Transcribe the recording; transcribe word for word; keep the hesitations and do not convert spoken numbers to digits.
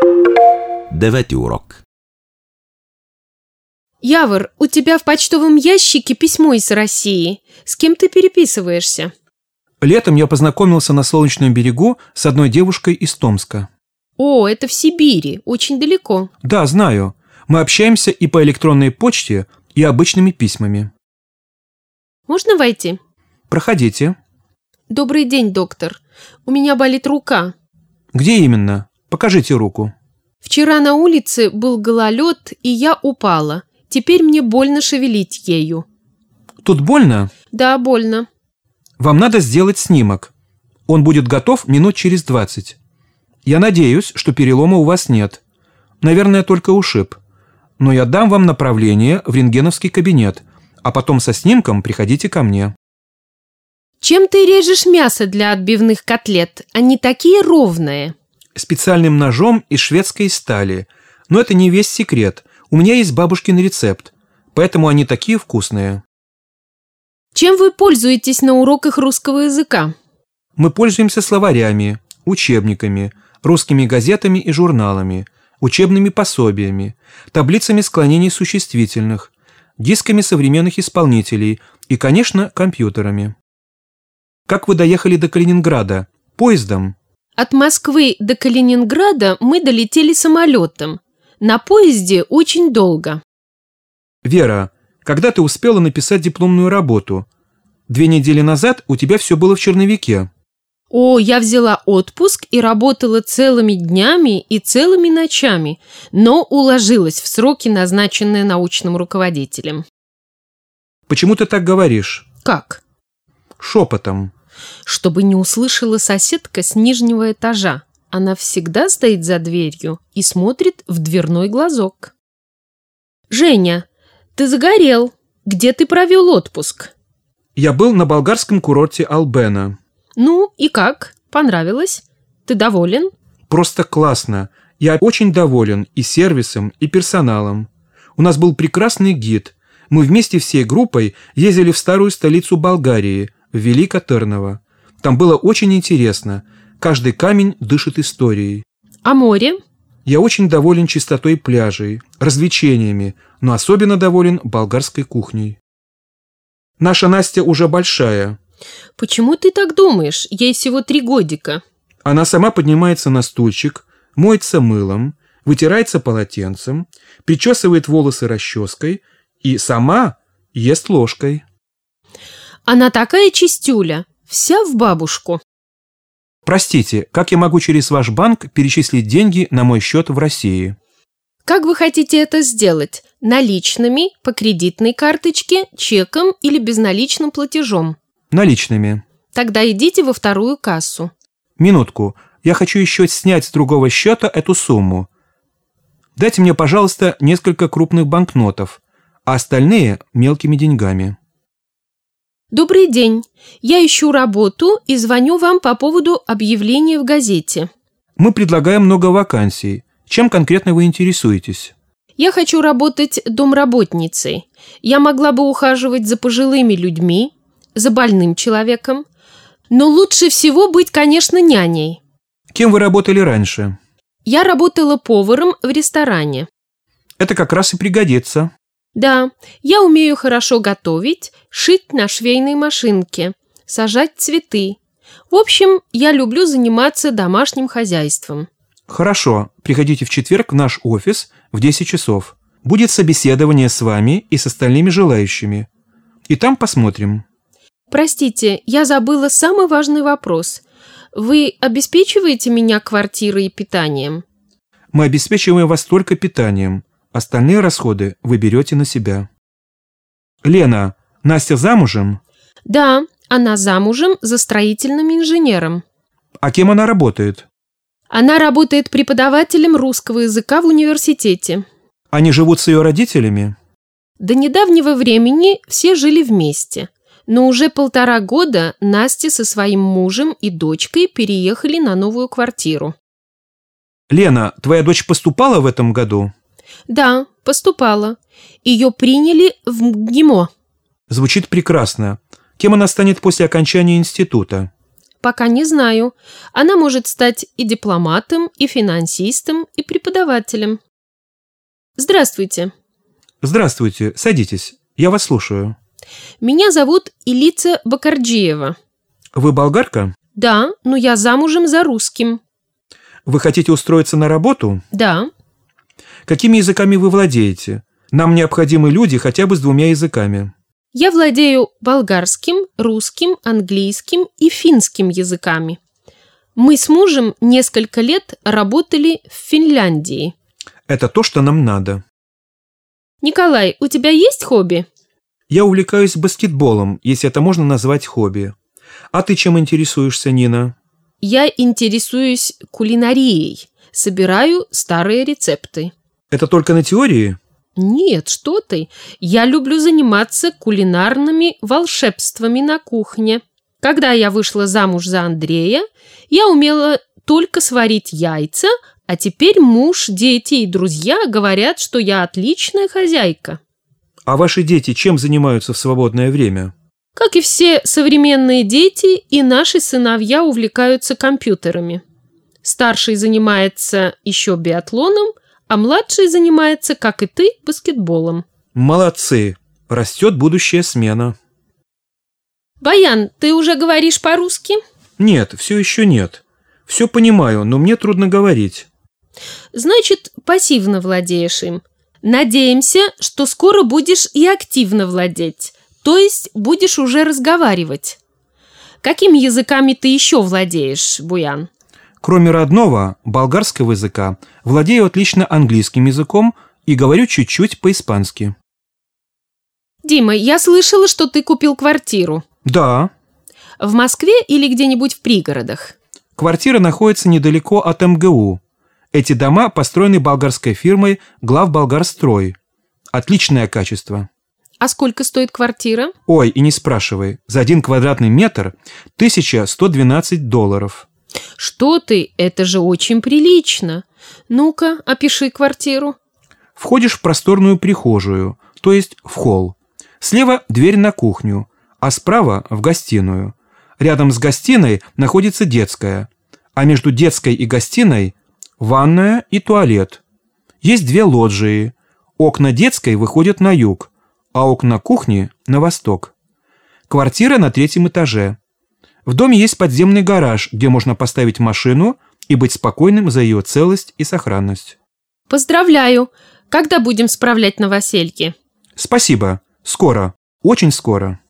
Девети урок. Явор, у тебя в почтовом ящике письмо из России. С кем ты переписываешься? Летом я познакомился на Солнечном берегу с одной девушкой из Томска. О, это в Сибири, очень далеко. Да, знаю. Мы общаемся и по электронной почте, и обычными письмами. Можно войти? Проходите. Добрый день, доктор. У меня болит рука. Где именно? Покажите руку. Вчера на улице был гололед, и я упала. Теперь мне больно шевелить ею. Тут больно? Да, больно. Вам надо сделать снимок. Он будет готов минут через двадцать. Я надеюсь, что перелома у вас нет. Наверное, только ушиб. Но я дам вам направление в рентгеновский кабинет, а потом со снимком приходите ко мне. Чем ты режешь мясо для отбивных котлет? Они такие ровные. Специальным ножом из шведской стали. Но это не весь секрет. У меня есть бабушкин рецепт, поэтому они такие вкусные. Чем вы пользуетесь на уроках русского языка? Мы пользуемся словарями, учебниками, русскими газетами и журналами, учебными пособиями, таблицами склонений существительных, дисками современных исполнителей и, конечно, компьютерами. Как вы доехали до Калининграда? Поездом? От Москвы до Калининграда мы долетели самолетом. На поезде очень долго. Вера, когда ты успела написать дипломную работу? Две недели назад у тебя все было в черновике. О, я взяла отпуск и работала целыми днями и целыми ночами, но уложилась в сроки, назначенные научным руководителем. Почему ты так говоришь? Как? Шепотом. Чтобы не услышала соседка с нижнего этажа. Она всегда стоит за дверью и смотрит в дверной глазок. Женя, ты загорел. Где ты провел отпуск? Я был на болгарском курорте Албена. Ну, и как? Понравилось? Ты доволен? Просто классно. Я очень доволен и сервисом, и персоналом. У нас был прекрасный гид. Мы вместе всей группой ездили в старую столицу Болгарии, в Велико Търново. Там было очень интересно. Каждый камень дышит историей. А море? Я очень доволен чистотой пляжей, развлечениями, но особенно доволен болгарской кухней. Наша Настя уже большая. Почему ты так думаешь? Ей всего три годика. Она сама поднимается на стульчик, моется мылом, вытирается полотенцем, причесывает волосы расческой и сама ест ложкой. Она такая чистюля, вся в бабушку. Простите, как я могу через ваш банк перечислить деньги на мой счет в России? Как вы хотите это сделать? Наличными, по кредитной карточке, чеком или безналичным платежом? Наличными. Тогда идите во вторую кассу. Минутку, я хочу еще снять с другого счета эту сумму. Дайте мне, пожалуйста, несколько крупных банкнотов, а остальные мелкими деньгами. Добрый день. Я ищу работу и звоню вам по поводу объявления в газете. Мы предлагаем много вакансий. Чем конкретно вы интересуетесь? Я хочу работать домработницей. Я могла бы ухаживать за пожилыми людьми, за больным человеком. Но лучше всего быть, конечно, няней. Кем вы работали раньше? Я работала поваром в ресторане. Это как раз и пригодится. Да, я умею хорошо готовить, шить на швейной машинке, сажать цветы. В общем, я люблю заниматься домашним хозяйством. Хорошо, приходите в четверг в наш офис в десять часов. Будет собеседование с вами и с остальными желающими. И там посмотрим. Простите, я забыла самый важный вопрос. Вы обеспечиваете меня квартирой и питанием? Мы обеспечиваем вас только питанием. Остальные расходы вы берете на себя. Лена, Настя замужем? Да, она замужем за строительным инженером. А кем она работает? Она работает преподавателем русского языка в университете. Они живут с ее родителями? До недавнего времени все жили вместе. Но уже полтора года Настя со своим мужем и дочкой переехали на новую квартиру. Лена, твоя дочь поступала в этом году? Да, поступала. Ее приняли в МГИМО. Звучит прекрасно. Кем она станет после окончания института? Пока не знаю. Она может стать и дипломатом, и финансистом, и преподавателем. Здравствуйте. Здравствуйте, садитесь. Я вас слушаю. Меня зовут Илица Бакарджиева. Вы болгарка? Да, но я замужем за русским. Вы хотите устроиться на работу? Да. Какими языками вы владеете? Нам необходимы люди хотя бы с двумя языками. Я владею болгарским, русским, английским и финским языками. Мы с мужем несколько лет работали в Финляндии. Это то, что нам надо. Николай, у тебя есть хобби? Я увлекаюсь баскетболом, если это можно назвать хобби. А ты чем интересуешься, Нина? Я интересуюсь кулинарией. Собираю старые рецепты. Это только на теории? Нет, что ты. Я люблю заниматься кулинарными волшебствами на кухне. Когда я вышла замуж за Андрея, я умела только сварить яйца, а теперь муж, дети и друзья говорят, что я отличная хозяйка. А ваши дети чем занимаются в свободное время? Как и все современные дети, и наши сыновья увлекаются компьютерами. Старший занимается еще биатлоном, а младший занимается, как и ты, баскетболом. Молодцы. Растет будущая смена. Баян, ты уже говоришь по-русски? Нет, все еще нет. Все понимаю, но мне трудно говорить. Значит, пассивно владеешь им. Надеемся, что скоро будешь и активно владеть, то есть будешь уже разговаривать. Какими языками ты еще владеешь, Буян? Кроме родного, болгарского языка, владею отлично английским языком и говорю чуть-чуть по-испански. Дима, я слышала, что ты купил квартиру. Да. В Москве или где-нибудь в пригородах? Квартира находится недалеко от эм гэ у. Эти дома построены болгарской фирмой «Главболгарстрой». Отличное качество. А сколько стоит квартира? Ой, и не спрашивай. За один квадратный метр тысяча сто двенадцать долларов. Что ты? Это же очень прилично. Ну-ка, опиши квартиру. Входишь в просторную прихожую, то есть в холл. Слева дверь на кухню, а справа в гостиную. Рядом с гостиной находится детская, а между детской и гостиной ванная и туалет. Есть две лоджии. Окна детской выходят на юг, а окна кухни на восток. Квартира на третьем этаже. В доме есть подземный гараж, где можно поставить машину и быть спокойным за ее целость и сохранность. Поздравляю! Когда будем справлять новоселье? Спасибо. Скоро. Очень скоро.